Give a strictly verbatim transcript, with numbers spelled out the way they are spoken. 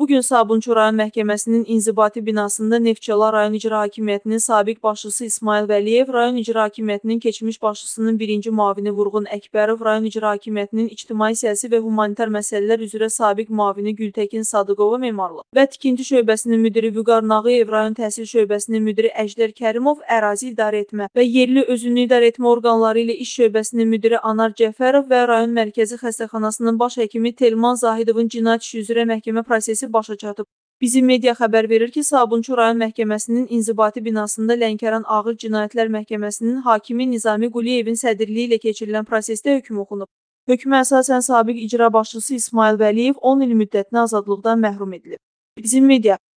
Bugün Sabunçu rayon məhkəməsinin inzibati binasında Neftçala rayon icra hakimiyyətinin sabiq başçısı İsmail Vəliyev, rayon icra hakimiyyətinin keçmiş başçısının birinci müavini Vurğun Əkbərov, rayon icra hakimiyyətinin ictimai siyasi və humanitar məsələlər üzrə sabiq müavini Gültəkin Sadıqova memarlıq və tikinti şöbəsinin müdiri Vüqar Nağıyev, rayon təhsil şöbəsinin müdiri Əjdər Kərimov, ərazi idarə etmə və yerli özünü idarə etmə orqanları ilə iş şöbəsinin müdiri Anar Cəfərov və rayon mərkəzi xəstəxanasının baş həkimi Telman Zahidovun cinayət işi üzrə məhkəmə prosesi başa çatıb. Bizim media xəbər verir ki, Sabunçu rayon məhkəməsinin inzibati binasında Lənkəran Ağır Cinayətlər Məhkəməsinin hakimi Nizami Quliyevin sədrliyi ilə keçirilən prosesdə hökm oxunub. Hökmə əsasən sabiq icra başçısı İsmail Vəliyev on il müddətinə azadlıqdan məhrum edilib. Bizim media